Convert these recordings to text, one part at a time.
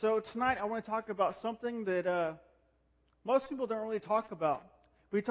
So tonight I want to talk about something that most people don't really talk about. We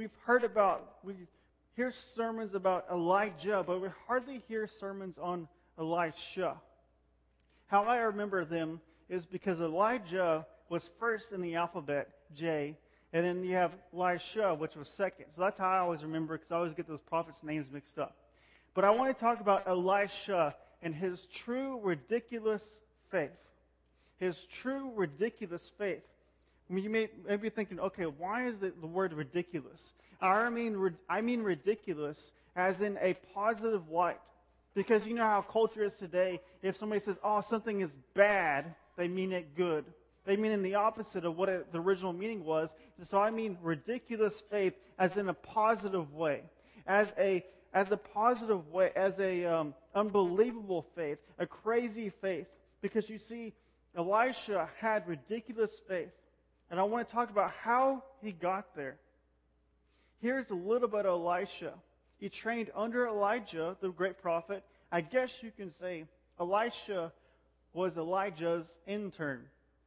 hear sermons about Elijah, but we hardly hear sermons on Elisha. How I remember them is because Elijah was first in the alphabet, J, and then you have Elisha, which was second. So that's how I always remember, because I always get those prophets' names mixed up. But I want to talk about Elisha and his true ridiculous faith. His true ridiculous faith. I mean, you may be thinking, okay, why is the word ridiculous? I mean ridiculous as in a positive light. Because you know how culture is today. If somebody says, oh, something is bad, they mean it good. They mean in the opposite of what the original meaning was. And so I mean ridiculous faith as in a positive way. As a positive way, as a unbelievable faith, a crazy faith. Because you see, Elisha had ridiculous faith. And I want to talk about how he got there. Here's a little bit of Elisha. He trained under Elijah, the great prophet. I guess you can say Elisha was Elijah's intern.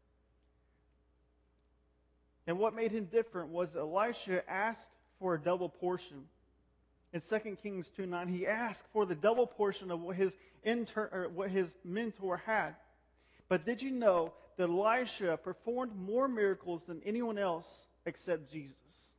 And what made him different was Elisha asked for a double portion. In 2 Kings 2:9, he asked for the double portion of what his mentor had. But did you know that Elisha performed more miracles than anyone else except Jesus?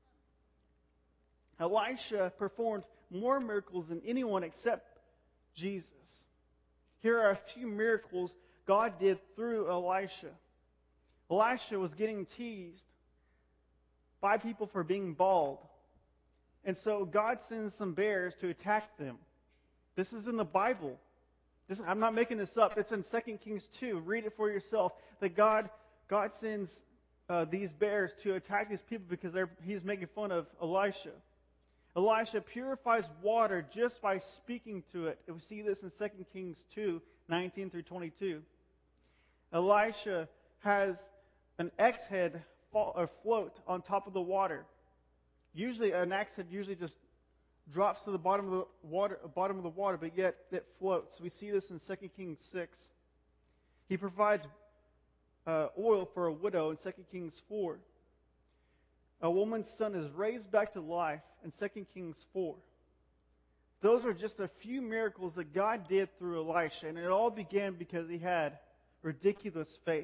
Elisha performed more miracles than anyone except Jesus. Here are a few miracles God did through Elisha. Elisha was getting teased by people for being bald. And so God sends some bears to attack them. This is in the Bible. I'm not making this up. It's in 2 Kings 2. Read it for yourself. That God sends these bears to attack these people because he's making fun of Elisha. Elisha purifies water just by speaking to it. We see this in 2 Kings 2, 19 through 22. Elisha has an axe head float on top of the water. Usually, an axe head just drops to the bottom of the water, but yet it floats. We see this in 2 Kings 6. He provides oil for a widow in 2 Kings 4. A woman's son is raised back to life in 2 Kings 4. Those are just a few miracles that God did through Elisha, and it all began because he had ridiculous faith.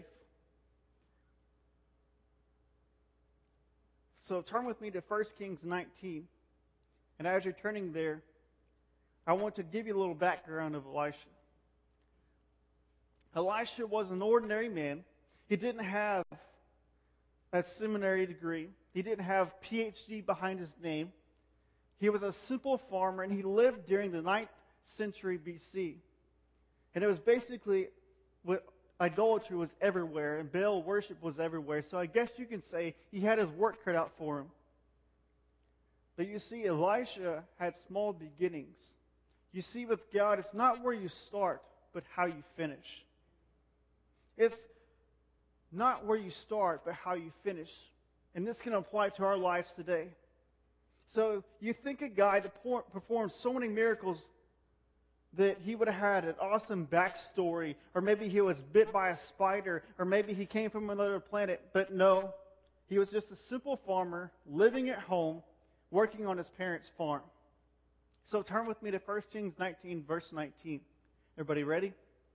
So turn with me to 1 Kings 19. And as you're turning there, I want to give you a little background of Elisha. Elisha was an ordinary man. He didn't have a seminary degree. He didn't have PhD behind his name. He was a simple farmer, and he lived during the 9th century BC. And it was basically idolatry was everywhere, and Baal worship was everywhere. So I guess you can say he had his work cut out for him. But you see, Elisha had small beginnings. You see, with God, it's not where you start, but how you finish. It's not where you start, but how you finish. And this can apply to our lives today. So you think a guy that performed so many miracles that he would have had an awesome backstory, or maybe he was bit by a spider, or maybe he came from another planet. But no, he was just a simple farmer living at home, working on his parents' farm. So turn with me to 1 Kings 19, verse 19. Everybody ready?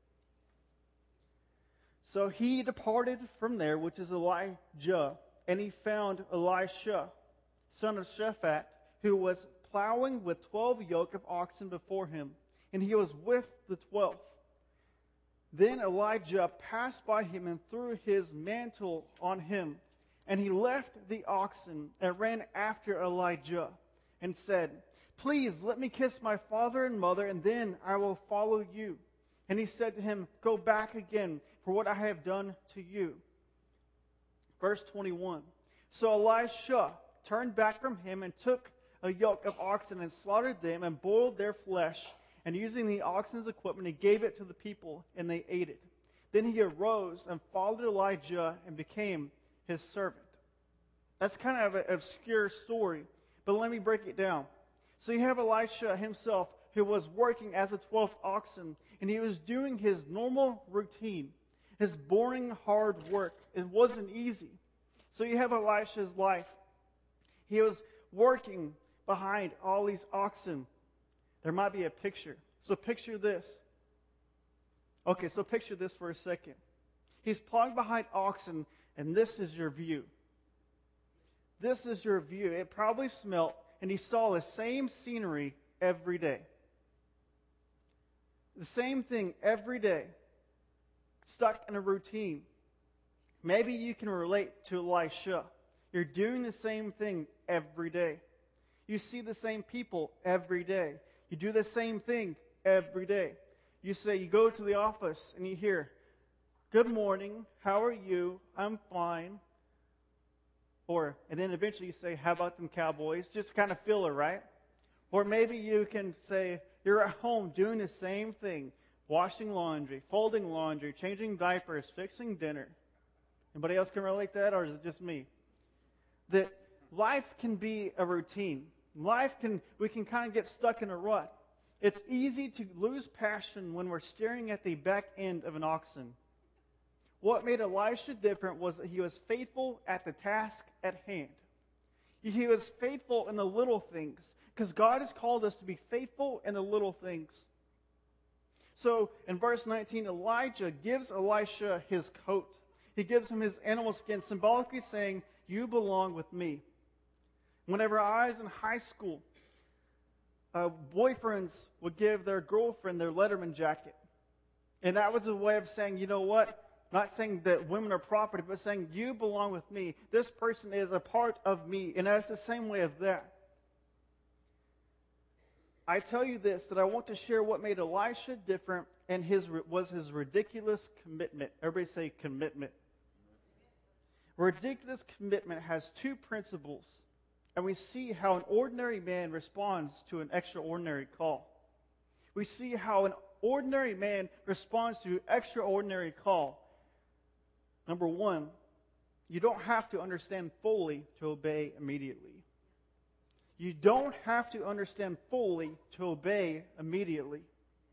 So he departed from there, which is Elijah, and he found Elisha, son of Shaphat, who was plowing with 12 yoke of oxen before him, and he was with the 12th. Then Elijah passed by him and threw his mantle on him, and he left the oxen and ran after Elijah and said, "Please let me kiss my father and mother, and then I will follow you." And he said to him, "Go back again for what I have done to you." Verse 21. So Elisha turned back from him and took a yoke of oxen and slaughtered them and boiled their flesh. And using the oxen's equipment, he gave it to the people, and they ate it. Then he arose and followed Elijah and became his servant. That's kind of an obscure story, but let me break it down. So you have Elisha himself, who was working as a 12th oxen, and he was doing his normal routine. His boring, hard work. It wasn't easy. So you have Elisha's life. He was working behind all these oxen. There might be a picture. So picture this. Okay, so picture this for a second. He's plodding behind oxen, and this is your view. This is your view. It probably smelled, and he saw the same scenery every day. The same thing every day. Stuck in a routine. Maybe you can relate to Elisha. You're doing the same thing every day. You see the same people every day. You do the same thing every day. You go to the office and you hear, "Good morning, how are you? I'm fine." And then eventually you say, "How about them Cowboys?" Just kind of filler, right? Or maybe you can say, you're at home doing the same thing. Washing laundry, folding laundry, changing diapers, fixing dinner. Anybody else can relate to that, or is it just me? That life can be a routine. We can kind of get stuck in a rut. It's easy to lose passion when we're staring at the back end of an oxen. What made Elisha different was that he was faithful at the task at hand. He was faithful in the little things, because God has called us to be faithful in the little things. So in verse 19, Elijah gives Elisha his coat. He gives him his animal skin, symbolically saying, "You belong with me." Whenever I was in high school, boyfriends would give their girlfriend their Letterman jacket. And that was a way of saying, you know what? Not saying that women are property, but saying, you belong with me. This person is a part of me. And that's the same way of that. I tell you this, that I want to share what made Elisha different and was his ridiculous commitment. Everybody say commitment. Ridiculous commitment has two principles. And we see how an ordinary man responds to an extraordinary call. We see how an ordinary man responds to an extraordinary call. Number one, you don't have to understand fully to obey immediately. You don't have to understand fully to obey immediately.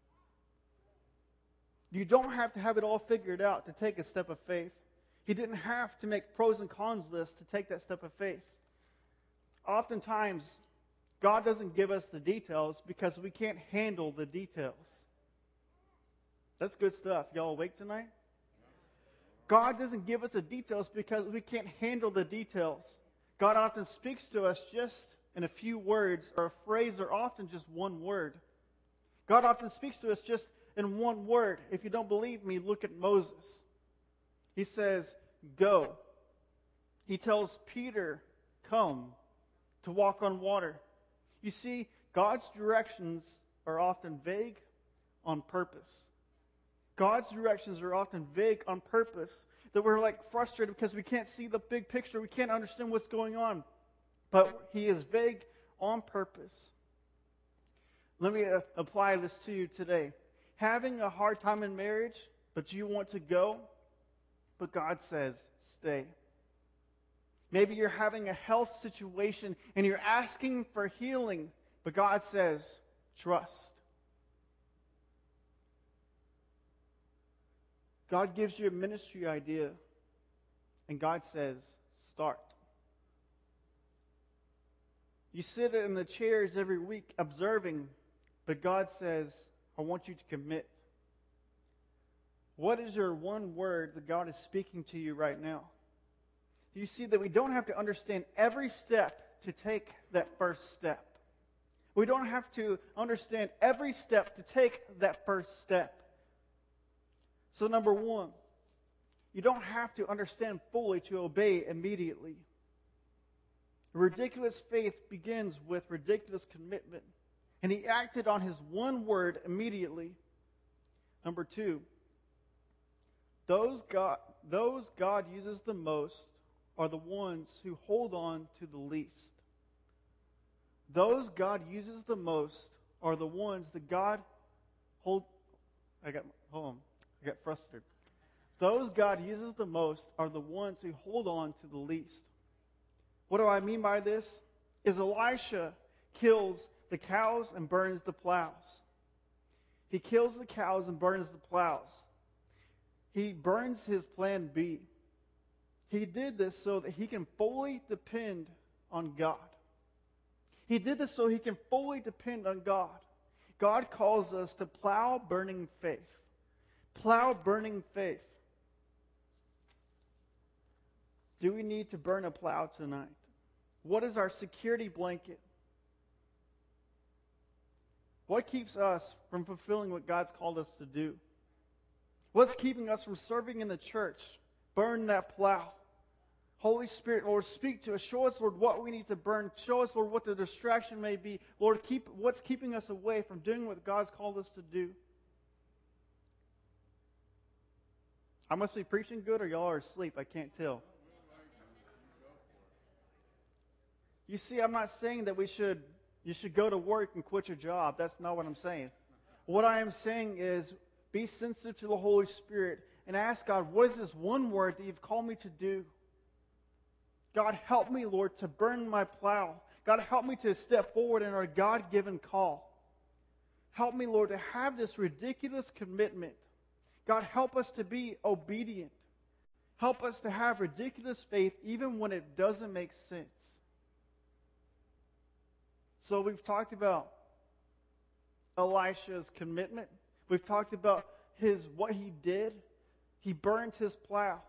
You don't have to have it all figured out to take a step of faith. He didn't have to make pros and cons lists to take that step of faith. Oftentimes, God doesn't give us the details because we can't handle the details. That's good stuff. Y'all awake tonight? God doesn't give us the details because we can't handle the details. God often speaks to us just in a few words, or a phrase, or often just one word. God often speaks to us just in one word. If you don't believe me, look at Moses. He says, "Go." He tells Peter, "Come," to walk on water. You see, God's directions are often vague on purpose. God's directions are often vague on purpose, that we're frustrated because we can't see the big picture. We can't understand what's going on. But He is vague on purpose. Let me apply this to you today. Having a hard time in marriage, but you want to go, but God says, stay. Maybe you're having a health situation and you're asking for healing, but God says, trust. God gives you a ministry idea, and God says, start. You sit in the chairs every week observing, but God says, I want you to commit. What is your one word that God is speaking to you right now? You see that we don't have to understand every step to take that first step. We don't have to understand every step to take that first step. So number one, you don't have to understand fully to obey immediately. Ridiculous faith begins with ridiculous commitment. And he acted on his one word immediately. Number two, those God uses the most are the ones who hold on to the least. Those God uses the most are the ones that God I got frustrated. Those God uses the most are the ones who hold on to the least. What do I mean by this? Is Elisha kills the cows and burns the plows. He kills the cows and burns the plows. he burns his plan B. He did this so that he can fully depend on God. He did this so he can fully depend on God. God calls us to plow burning faith. Plow burning faith. Do we need to burn a plow tonight? What is our security blanket? What keeps us from fulfilling what God's called us to do? What's keeping us from serving in the church? Burn that plow. Holy Spirit, Lord, speak to us. Show us, Lord, what we need to burn. Show us, Lord, what the distraction may be. Lord, what's keeping us away from doing what God's called us to do. I must be preaching good, or y'all are asleep. I can't tell. You see, I'm not saying that you should go to work and quit your job. That's not what I'm saying. What I am saying is be sensitive to the Holy Spirit and ask God, what is this one word that you've called me to do? God, help me, Lord, to burn my plow. God, help me to step forward in our God-given call. Help me, Lord, to have this ridiculous commitment. God, help us to be obedient. Help us to have ridiculous faith even when it doesn't make sense. So we've talked about Elisha's commitment. We've talked about what he did. He burned his plow.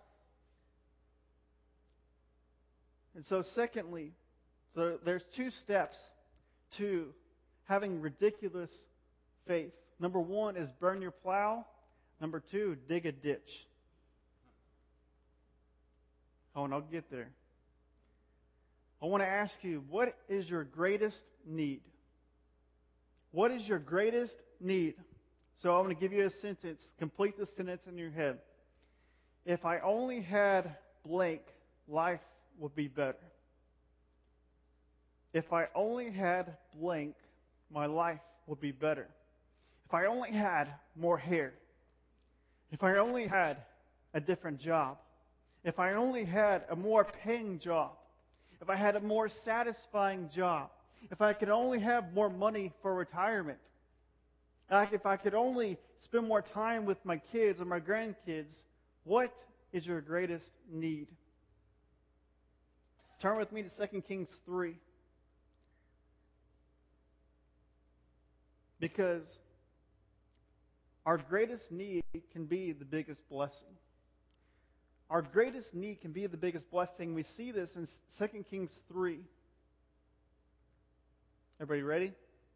And so secondly, there's two steps to having ridiculous faith. Number one is burn your plow. Number two, dig a ditch. Oh, and I'll get there. I want to ask you, what is your greatest need? What is your greatest need? So I'm going to give you a sentence. Complete the sentence in your head. If I only had blank, life would be better. If I only had blank, my life would be better. If I only had more hair. If I only had a different job. If I only had a more paying job. If I had a more satisfying job. If I could only have more money for retirement. If I could only spend more time with my kids or my grandkids. What is your greatest need? Turn with me to 2 Kings 3. Because our greatest need can be the biggest blessing. Our greatest need can be the biggest blessing. We see this in 2 Kings 3. Everybody ready?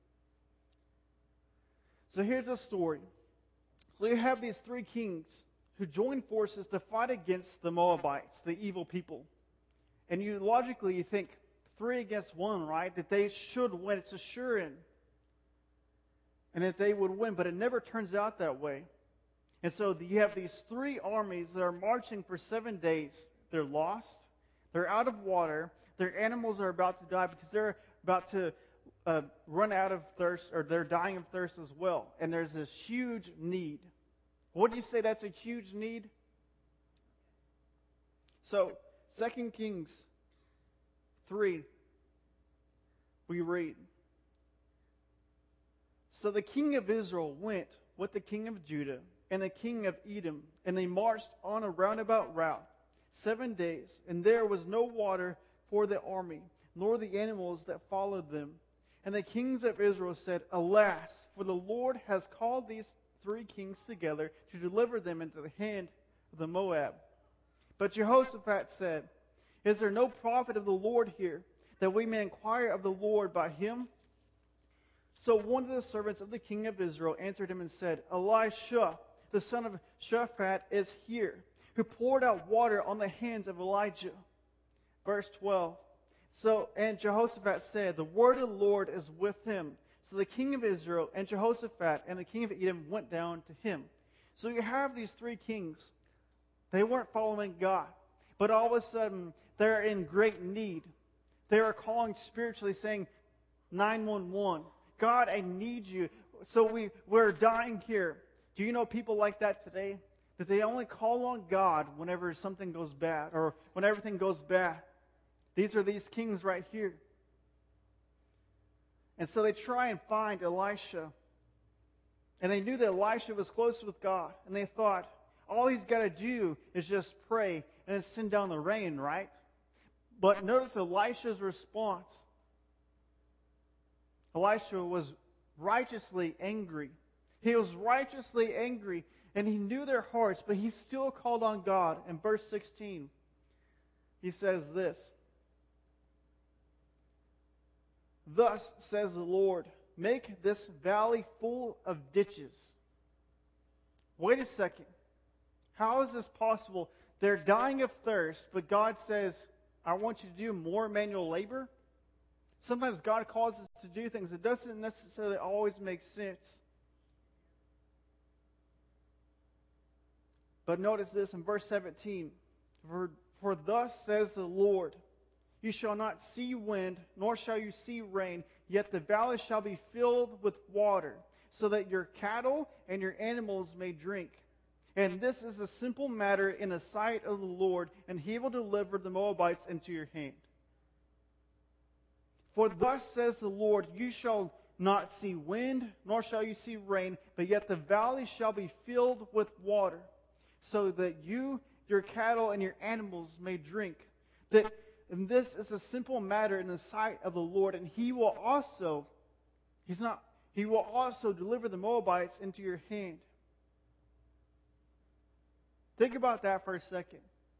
So here's a story. So you have these three kings who join forces to fight against the Moabites, the evil people. And you think 3 against 1, right? That they should win. It's a sure-in. And that they would win. But it never turns out that way. And so you have these 3 armies that are marching for 7 days. They're lost. They're out of water. Their animals are about to die because they're about to run out of thirst, or they're dying of thirst as well. And there's this huge need. What do you say that's a huge need? So, 2 Kings 3, we read, So the king of Israel went with the king of Judah and the king of Edom, and they marched on a roundabout route 7 days, and there was no water for the army, nor the animals that followed them. And the kings of Israel said, Alas, for the Lord has called these 3 kings together to deliver them into the hand of the Moab. But Jehoshaphat said, Is there no prophet of the Lord here, that we may inquire of the Lord by him? So one of the servants of the king of Israel answered him and said, Elisha, the son of Shaphat, is here, who poured out water on the hands of Elijah. Verse 12. And Jehoshaphat said, The word of the Lord is with him. So the king of Israel and Jehoshaphat and the king of Edom went down to him. So you have these 3 kings. They weren't following God. But all of a sudden, they're in great need. They are calling spiritually, saying, 911. God, I need you. So we're dying here. Do you know people like that today? That they only call on God whenever something goes bad, or when everything goes bad. These are these kings right here. And so they try and find Elisha. And they knew that Elisha was close with God. And they thought, All he's got to do is just pray and then send down the rain, right? But notice Elisha's response. Elisha was righteously angry. He was righteously angry, and he knew their hearts, but he still called on God. In verse 16, he says this, "Thus says the Lord, make this valley full of ditches." Wait a second. How is this possible? They're dying of thirst, but God says, I want you to do more manual labor. Sometimes God calls us to do things that doesn't necessarily always make sense. But notice this in verse 17. For thus says the Lord, you shall not see wind, nor shall you see rain, yet the valley shall be filled with water, so that your cattle and your animals may drink. And this is a simple matter in the sight of the Lord, and he will deliver the Moabites into your hand. For thus says the Lord, you shall not see wind, nor shall you see rain, but yet the valley shall be filled with water, so that you, your cattle, and your animals may drink. And this is a simple matter in the sight of the Lord, and he will also deliver the Moabites into your hand. Think about that for a second.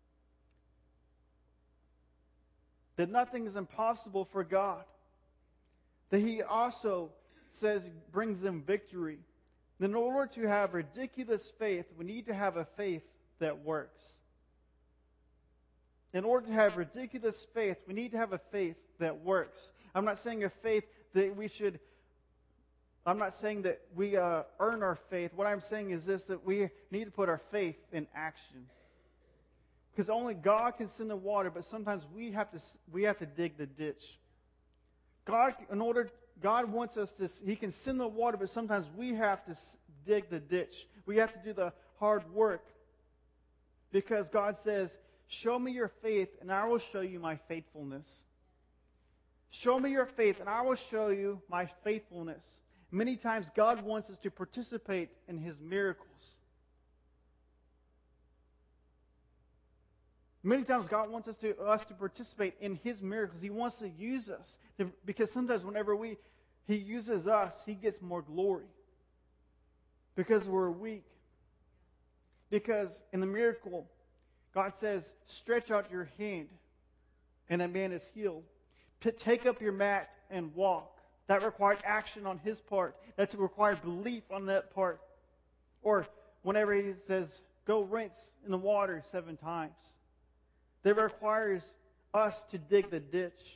That nothing is impossible for God. That he also says brings them victory. In order to have ridiculous faith, we need to have a faith that works. In order to have ridiculous faith, we need to have a faith that works. I'm not saying a faith that I'm not saying that we earn our faith. What I'm saying is this, that we need to put our faith in action. Because only God can send the water, but sometimes we have to dig the ditch. God wants us to, he can send the water, but sometimes we have to dig the ditch. We have to do the hard work. Because God says, show me your faith, and I will show you my faithfulness. Show me your faith, and I will show you my faithfulness. Many times God wants us to participate in his miracles. Many times God wants us to participate in his miracles. He wants to use us. Because sometimes whenever he uses us, he gets more glory. Because we're weak. Because in the miracle, God says, stretch out your hand, and that man is healed. Take up your mat and walk. That required action on his part. That's required belief on that part. Or whenever he says, go rinse in the water 7 times. That requires us to dig the ditch.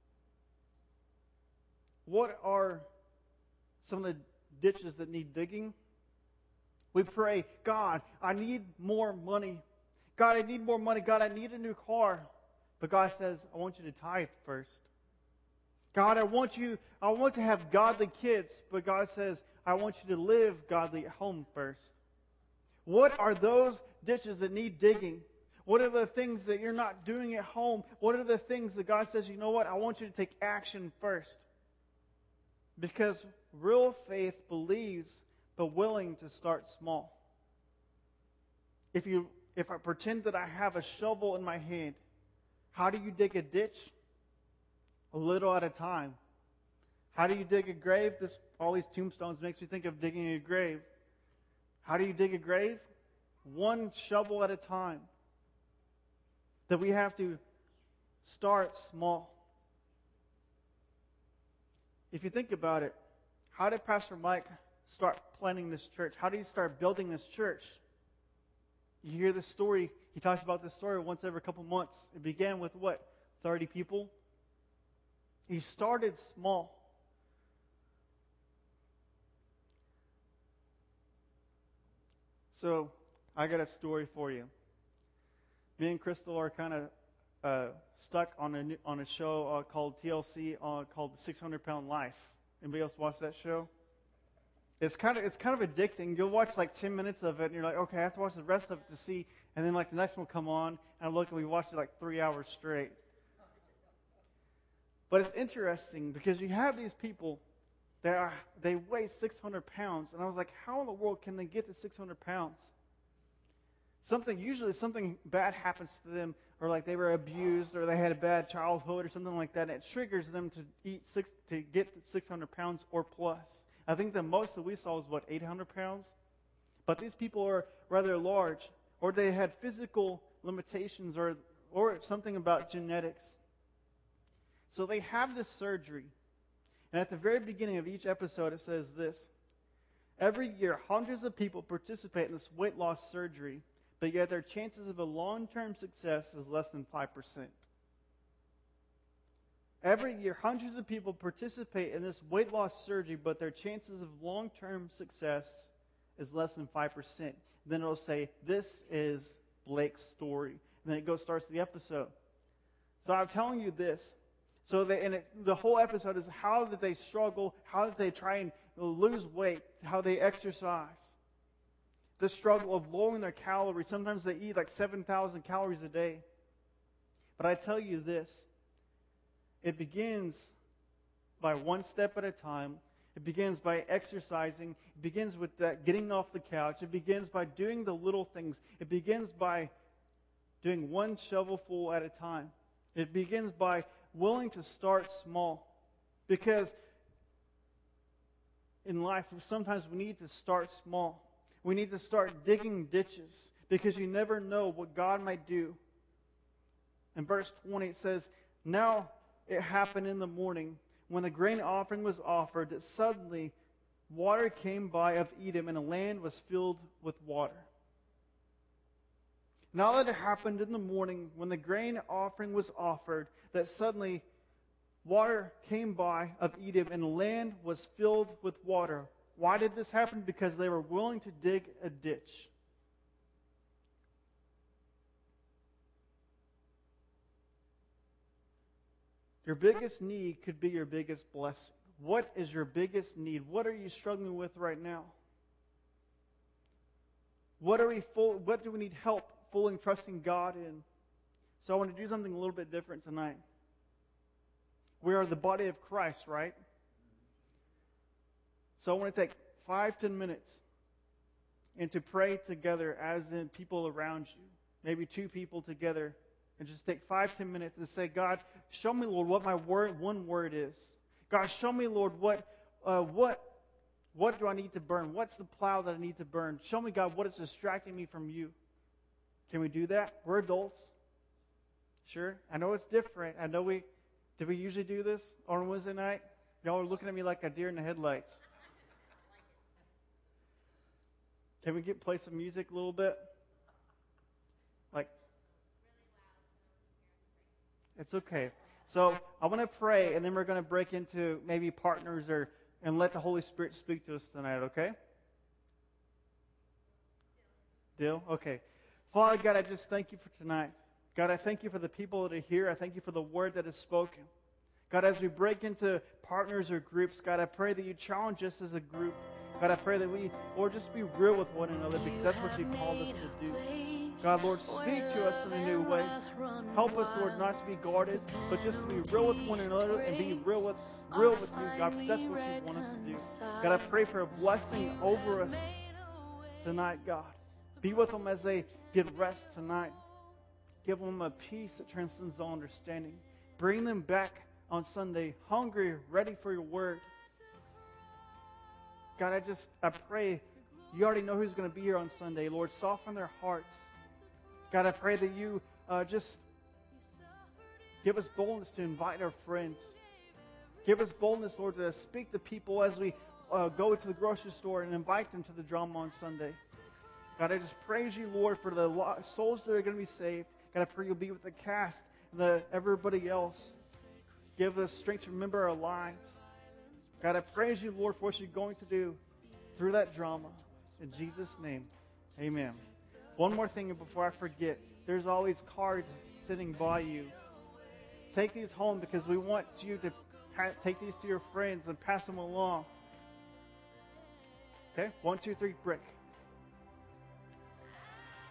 What are some of the ditches that need digging? We pray, God, I need more money. God, I need more money. God, I need a new car. But God says, I want you to tithe first. God, I want to have godly kids. But God says, I want you to live godly at home first. What are those ditches that need digging? What are the things that you're not doing at home? What are the things that God says, you know what, I want you to take action first? Because real faith believes, but willing to start small. If I pretend that I have a shovel in my hand, how do you dig a ditch? A little at a time. How do you dig a grave? All these tombstones makes me think of digging a grave. How do you dig a grave? One shovel at a time. That we have to start small. If you think about it, how did Pastor Mike start planning this church? How did he start building this church? You hear this story. He talks about this story once every couple months. It began with what? 30 people? He started small. So, I got a story for you. Me and Crystal are kind of stuck on a show called TLC called 600 Pound Life. Anybody else watch that show? It's kind of addicting. You'll watch like 10 minutes of it, and you're like, okay, I have to watch the rest of it to see. And then like the next one will come on, and I look, and we watched it like 3 hours straight. But it's interesting because you have these people they weigh 600 pounds, and I was like, how in the world can they get to 600 pounds? Usually something bad happens to them, or like they were abused, or they had a bad childhood, or something like that, and it triggers them to get 600 pounds or plus. I think the most that we saw was, 800 pounds? But these people are rather large, or they had physical limitations, or something about genetics. So they have this surgery. And at the very beginning of each episode, it says this: every year, hundreds of people participate in this weight loss surgery, but yet their chances of a long-term success is less than 5%. Every year, hundreds of people participate in this weight loss surgery, but their chances of long-term success is less than 5%. Then it'll say, this is Blake's story. And then it starts the episode. So I'm telling you this. So the whole episode is how did they struggle, how did they try and lose weight, how they exercise. The struggle of lowering their calories. Sometimes they eat like 7,000 calories a day. But I tell you this, it begins by one step at a time. It begins by exercising. It begins with that getting off the couch. It begins by doing the little things. It begins by doing one shovelful at a time. It begins by willing to start small. Because in life, sometimes we need to start small. We need to start digging ditches, because you never know what God might do. In verse 20, it says, now it happened in the morning, when the grain offering was offered, that suddenly water came by of Edom, and the land was filled with water. Now that it happened in the morning, when the grain offering was offered, that suddenly water came by of Edom, and the land was filled with water. Why did this happen? Because they were willing to dig a ditch. Your biggest need could be your biggest blessing. What is your biggest need? What are you struggling with right now? What do we need help fully trusting God in? So I want to do something a little bit different tonight. We are the body of Christ, right? So I want to take 5-10 minutes and to pray together as in people around you. Maybe 2 people together. And just take 5-10 minutes and say, God, show me, Lord, what my one word is. God, show me, Lord, what do I need to burn? What's the plow that I need to burn? Show me, God, what is distracting me from you. Can we do that? We're adults. Sure. I know it's different. Did we usually do this on Wednesday night? Y'all are looking at me like a deer in the headlights. Can we play some music a little bit? It's okay. So I want to pray, and then we're going to break into maybe partners and let the Holy Spirit speak to us tonight, okay? Deal? Okay. Father God, I just thank you for tonight. God, I thank you for the people that are here. I thank you for the word that is spoken. God, as we break into partners or groups, God, I pray that you challenge us as a group. God, I pray that we, Lord, just be real with one another, because that's what you called us to do. God, Lord, speak to us in a new way. Help us, Lord, not to be guarded, but just to be real with one another and be real with you, God, because that's what you want us to do. God, I pray for a blessing over us tonight, God. Be with them as they get rest tonight. Give them a peace that transcends all understanding. Bring them back on Sunday hungry, ready for your word. God, I pray, you already know who's going to be here on Sunday. Lord, soften their hearts. God, I pray that you just give us boldness to invite our friends. Give us boldness, Lord, to speak to people as we go to the grocery store and invite them to the drama on Sunday. God, I just praise you, Lord, for the souls that are going to be saved. God, I pray you'll be with the cast and everybody else. Give us strength to remember our lives. God, I praise you, Lord, for what you're going to do through that drama. In Jesus' name, amen. One more thing before I forget. There's always cards sitting by you. Take these home, because we want you to take these to your friends and pass them along. Okay? 1, 2, 3, break.